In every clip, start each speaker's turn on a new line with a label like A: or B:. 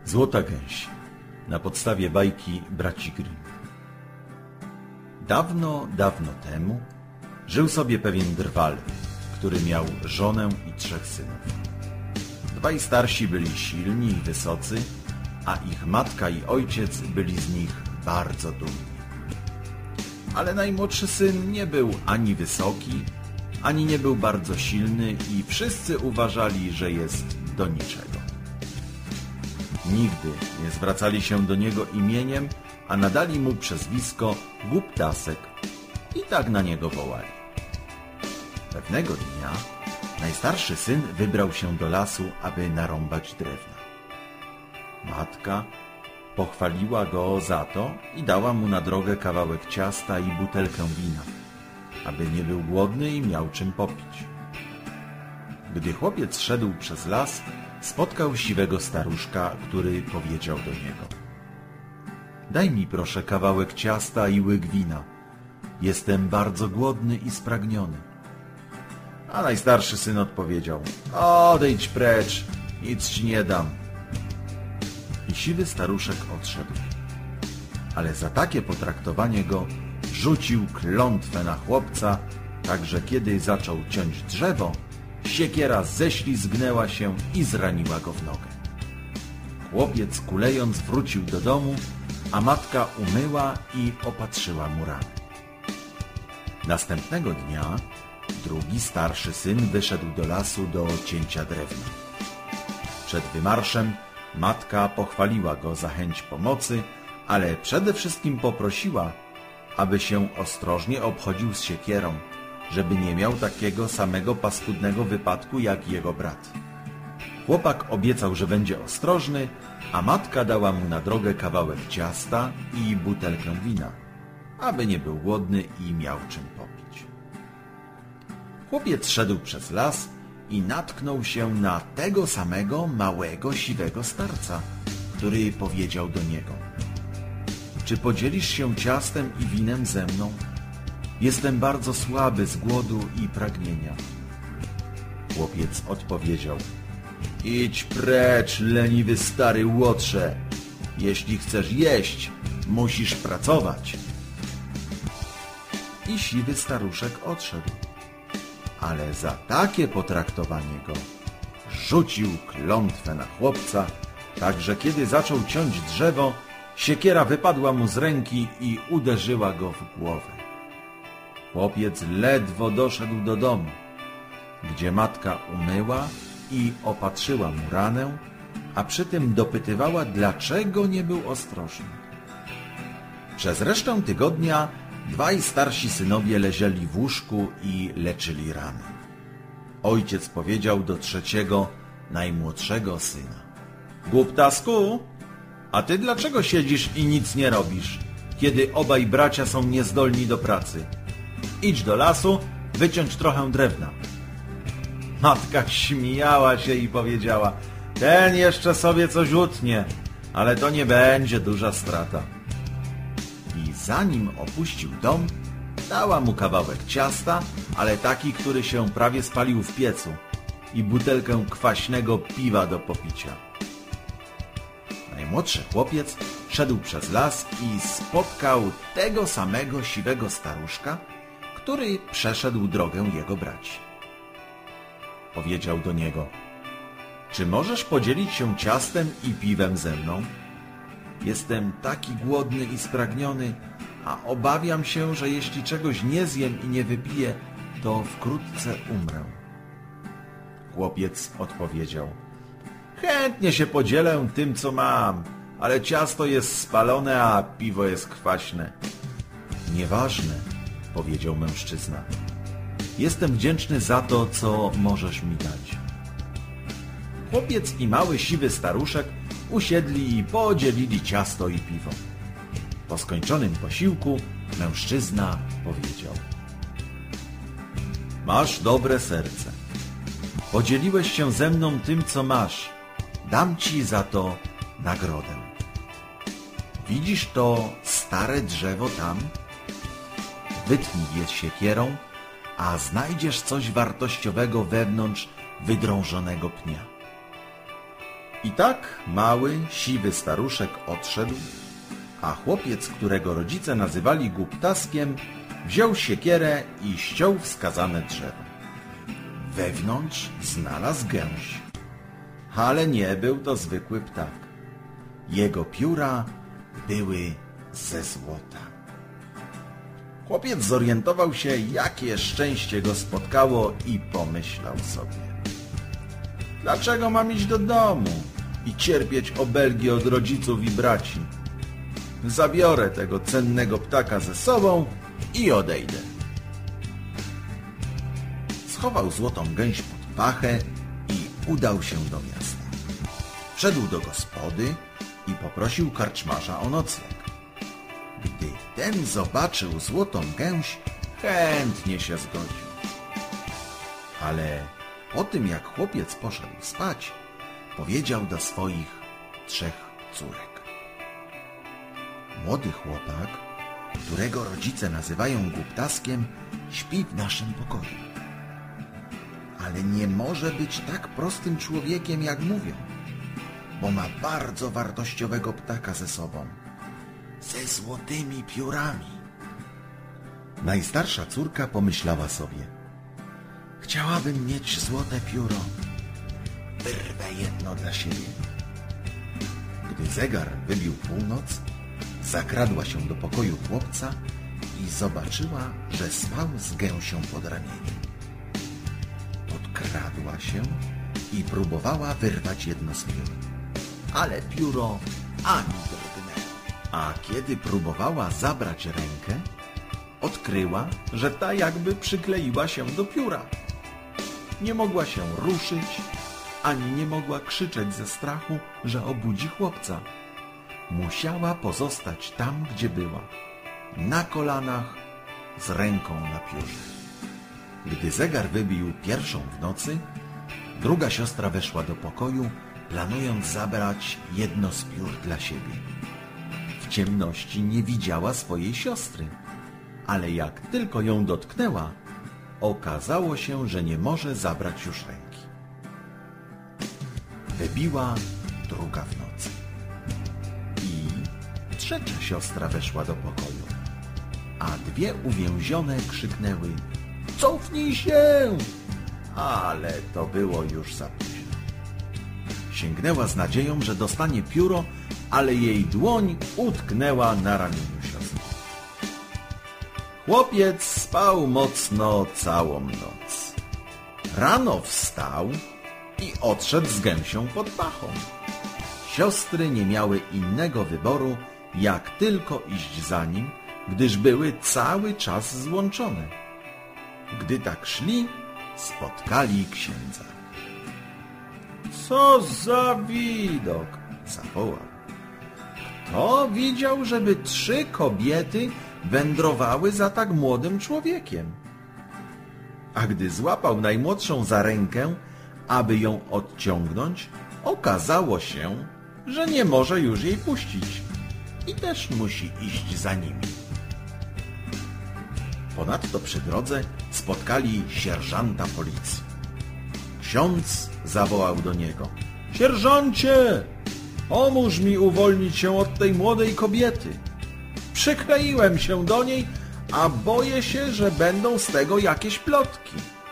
A: Złota gęś na podstawie bajki braci Grimm. Dawno, dawno temu żył sobie pewien drwal, który miał żonę i 3 synów. Dwaj starsi byli silni i wysocy, a ich matka i ojciec byli z nich bardzo dumni. Ale najmłodszy syn nie był ani wysoki, ani nie był bardzo silny i wszyscy uważali, że jest do niczego. Nigdy nie zwracali się do niego imieniem, a nadali mu przezwisko Głuptasek i tak na niego wołali. Pewnego dnia najstarszy syn wybrał się do lasu, aby narąbać drewna. Matka pochwaliła go za to i dała mu na drogę kawałek ciasta i butelkę wina, aby nie był głodny i miał czym popić. Gdy chłopiec szedł przez las, spotkał siwego staruszka, który powiedział do niego: „Daj mi proszę kawałek ciasta i łyk wina. Jestem bardzo głodny i spragniony”. A najstarszy syn odpowiedział: „Odejdź precz, nic ci nie dam”. I siwy staruszek odszedł. Ale za takie potraktowanie go rzucił klątwę na chłopca, tak że kiedy zaczął ciąć drzewo, siekiera ześlizgnęła się i zraniła go w nogę. Chłopiec kulejąc wrócił do domu, a matka umyła i opatrzyła mu rany. Następnego dnia drugi starszy syn wyszedł do lasu do cięcia drewna. Przed wymarszem matka pochwaliła go za chęć pomocy, ale przede wszystkim poprosiła, aby się ostrożnie obchodził z siekierą, żeby nie miał takiego samego paskudnego wypadku jak jego brat. Chłopak obiecał, że będzie ostrożny, a matka dała mu na drogę kawałek ciasta i butelkę wina, aby nie był głodny i miał czym popić. Chłopiec szedł przez las i natknął się na tego samego małego, siwego starca, który powiedział do niego: „Czy podzielisz się ciastem i winem ze mną? Jestem bardzo słaby z głodu i pragnienia”. Chłopiec odpowiedział: „Idź precz, leniwy stary łotrze. Jeśli chcesz jeść, musisz pracować”. I siwy staruszek odszedł. Ale za takie potraktowanie go rzucił klątwę na chłopca, tak że kiedy zaczął ciąć drzewo, siekiera wypadła mu z ręki i uderzyła go w głowę. Chłopiec ledwo doszedł do domu, gdzie matka umyła i opatrzyła mu ranę, a przy tym dopytywała, dlaczego nie był ostrożny. Przez resztę tygodnia dwaj starsi synowie leżeli w łóżku i leczyli rany. Ojciec powiedział do trzeciego, najmłodszego syna: „Głuptasku, a ty dlaczego siedzisz i nic nie robisz, kiedy obaj bracia są niezdolni do pracy? Idź do lasu, wyciąć trochę drewna”. Matka śmiała się i powiedziała: „Ten jeszcze sobie coś utnie, ale to nie będzie duża strata”. I zanim opuścił dom, dała mu kawałek ciasta, ale taki, który się prawie spalił w piecu, i butelkę kwaśnego piwa do popicia. Najmłodszy chłopiec szedł przez las i spotkał tego samego siwego staruszka, który przeszedł drogę jego braci. Powiedział do niego: „Czy możesz podzielić się ciastem i piwem ze mną? Jestem taki głodny i spragniony, a obawiam się, że jeśli czegoś nie zjem i nie wypiję, to wkrótce umrę”. Chłopiec odpowiedział: „Chętnie się podzielę tym, co mam, ale ciasto jest spalone, a piwo jest kwaśne”. „Nieważne”, powiedział mężczyzna. „Jestem wdzięczny za to, co możesz mi dać”. Chłopiec i mały siwy staruszek usiedli i podzielili ciasto i piwo. Po skończonym posiłku mężczyzna powiedział: „Masz dobre serce. Podzieliłeś się ze mną tym, co masz. Dam ci za to nagrodę. Widzisz to stare drzewo tam? Wytnij je siekierą, a znajdziesz coś wartościowego wewnątrz wydrążonego pnia. I tak mały, siwy staruszek odszedł, a chłopiec, którego rodzice nazywali Głuptaskiem, wziął siekierę i ściął wskazane drzewo. Wewnątrz znalazł gęś, ale nie był to zwykły ptak. Jego pióra były ze złota. Chłopiec zorientował się, jakie szczęście go spotkało i pomyślał sobie: dlaczego mam iść do domu i cierpieć obelgi od rodziców i braci? Zabiorę tego cennego ptaka ze sobą i odejdę. Schował złotą gęś pod pachę i udał się do miasta. Wszedł do gospody i poprosił karczmarza o nocleg. Gdy ten zobaczył złotą gęś, chętnie się zgodził. Ale po tym, jak chłopiec poszedł spać, powiedział do swoich 3 córek: młody chłopak, którego rodzice nazywają Głuptaskiem, śpi w naszym pokoju. Ale nie może być tak prostym człowiekiem, jak mówią, bo ma bardzo wartościowego ptaka ze sobą, ze złotymi piórami. Najstarsza córka pomyślała sobie: chciałabym mieć złote pióro, wyrwę jedno dla siebie. Gdy zegar wybił północ, zakradła się do pokoju chłopca i zobaczyła, że spał z gęsią pod ramieniem. Podkradła się i próbowała wyrwać jedno z piór, ale pióro ani drgnęło. A kiedy próbowała zabrać rękę, odkryła, że ta jakby przykleiła się do pióra. Nie mogła się ruszyć, ani nie mogła krzyczeć ze strachu, że obudzi chłopca. Musiała pozostać tam, gdzie była, na kolanach, z ręką na piórze. Gdy zegar wybił 1:00 w nocy, druga siostra weszła do pokoju, planując zabrać jedno z piór dla siebie. W ciemności nie widziała swojej siostry, ale jak tylko ją dotknęła, okazało się, że nie może zabrać już ręki. Wybiła 2:00 w nocy i 3. siostra weszła do pokoju, a 2 uwięzione krzyknęły: cofnij się! Ale to było już za późno. Sięgnęła z nadzieją, że dostanie pióro, ale jej dłoń utknęła na ramieniu siostry. Chłopiec spał mocno całą noc. Rano wstał i odszedł z gęsią pod pachą. Siostry nie miały innego wyboru, jak tylko iść za nim, gdyż były cały czas złączone. Gdy tak szli, spotkali księdza. Co za widok! Zawołał. Kto widział, żeby 3 kobiety wędrowały za tak młodym człowiekiem? A gdy złapał najmłodszą za rękę, aby ją odciągnąć, okazało się, że nie może już jej puścić i też musi iść za nimi. Ponadto przy drodze spotkali sierżanta policji. Ksiądz zawołał do niego: sierżancie, pomóż mi uwolnić się od tej młodej kobiety. Przykleiłem się do niej, a boję się, że będą z tego jakieś plotki.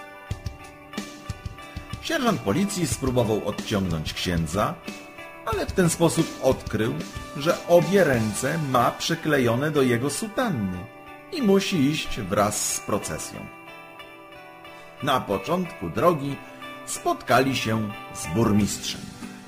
A: Sierżant policji spróbował odciągnąć księdza, ale w ten sposób odkrył, że obie ręce ma przyklejone do jego sutanny i musi iść wraz z procesją. Na początku drogi spotkali się z burmistrzem.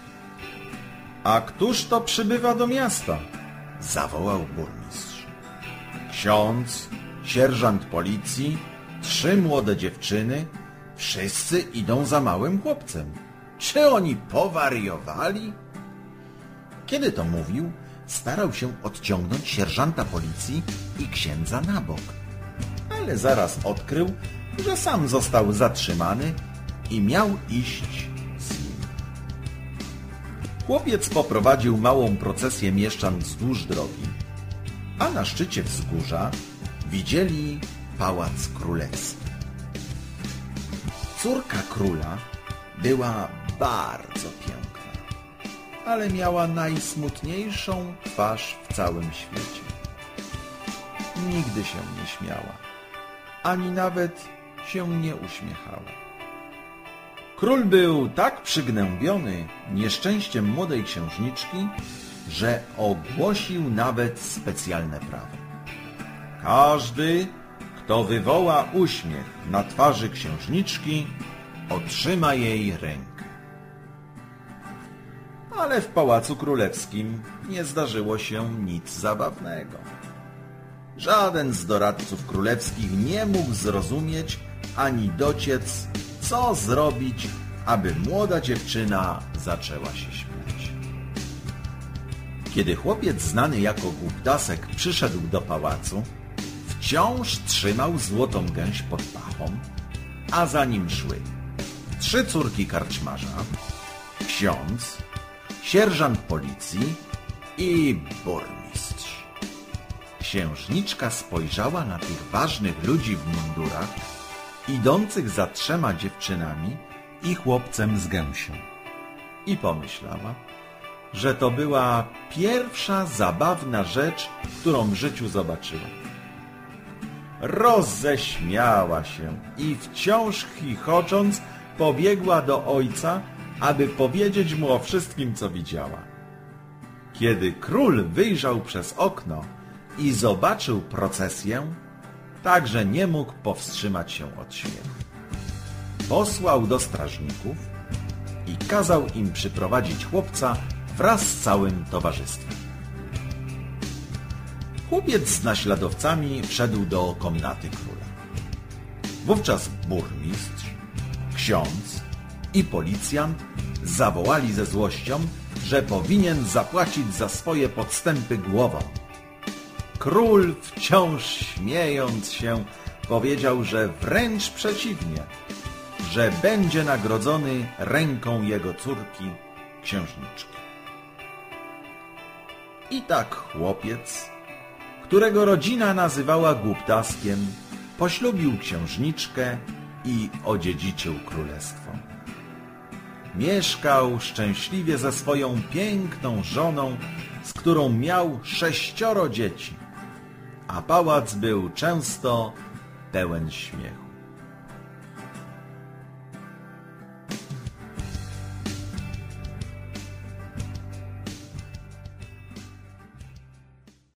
A: A któż to przybywa do miasta? Zawołał burmistrz. Ksiądz, sierżant policji, 3 młode dziewczyny, wszyscy idą za małym chłopcem. Czy oni powariowali? Kiedy to mówił, starał się odciągnąć sierżanta policji i księdza na bok, ale zaraz odkrył, że sam został zatrzymany i miał iść z nim. Chłopiec poprowadził małą procesję mieszczan wzdłuż drogi, a na szczycie wzgórza widzieli pałac królewski. Córka króla była bardzo piękna. ale miała najsmutniejszą twarz w całym świecie. Nigdy się nie śmiała, ani nawet się nie uśmiechała. Król był tak przygnębiony nieszczęściem młodej księżniczki, że ogłosił nawet specjalne prawo. Każdy, kto wywoła uśmiech na twarzy księżniczki, otrzyma jej rękę. Ale w Pałacu Królewskim nie zdarzyło się nic zabawnego. Żaden z doradców królewskich nie mógł zrozumieć ani dociec, co zrobić, aby młoda dziewczyna zaczęła się śmiać. Kiedy chłopiec znany jako Głuptasek przyszedł do pałacu, wciąż trzymał złotą gęś pod pachą, a za nim szły 3 córki karczmarza, ksiądz, sierżant policji i burmistrz. Księżniczka spojrzała na tych ważnych ludzi w mundurach, idących za 3 dziewczynami i chłopcem z gęsią, i pomyślała, że to była pierwsza zabawna rzecz, którą w życiu zobaczyła. Roześmiała się i wciąż chichocząc pobiegła do ojca, aby powiedzieć mu o wszystkim, co widziała. Kiedy król wyjrzał przez okno i zobaczył procesję, także nie mógł powstrzymać się od śmiechu. Posłał do strażników i kazał im przyprowadzić chłopca wraz z całym towarzystwem. Chłopiec z naśladowcami wszedł do komnaty króla. Wówczas burmistrz, ksiądz i policjant zawołali ze złością, że powinien zapłacić za swoje podstępy głową. Król, wciąż śmiejąc się, powiedział, że wręcz przeciwnie, że będzie nagrodzony ręką jego córki, księżniczki. I tak chłopiec, którego rodzina nazywała Głuptaskiem, poślubił księżniczkę i odziedziczył królestwo. Mieszkał szczęśliwie ze swoją piękną żoną, z którą miał 6 dzieci, a pałac był często pełen śmiechu.